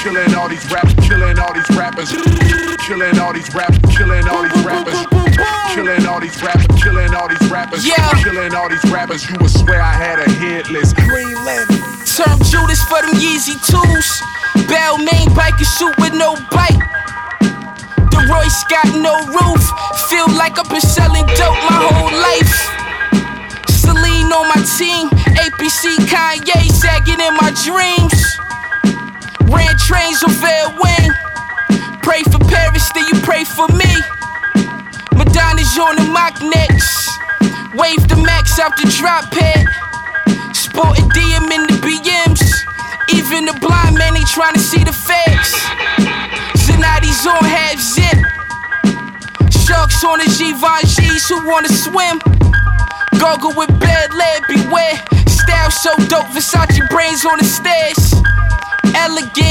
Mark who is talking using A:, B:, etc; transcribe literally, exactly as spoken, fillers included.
A: killing all these rappers, killing all these rappers, killing all these rappers, killing all these rappers, killing all these rappers, killing all these rappers,
B: yeah.
A: killing all these rappers. You would swear I had a hit list. Green Lantern.
B: Term Judas for them Yeezy twos. Bell main bike and shoot with no bite. The Royce got no roof. Feel like I've been selling dope my whole life. Celine on my team. A P C Kanye sagging in my dreams. Ran trains on Fair Wing. Pray for Paris, then you pray for me. Madonna's on the mock necks. Wave the max out the drop head. Sporting D M in the B Ms. Even the blind man ain't trying to see the facts. Zanotti's on half zip. Sharks on the Givenchy's who wanna swim. Gargle with bad lead, beware. Style so dope, Versace brains on the stairs. Elegant.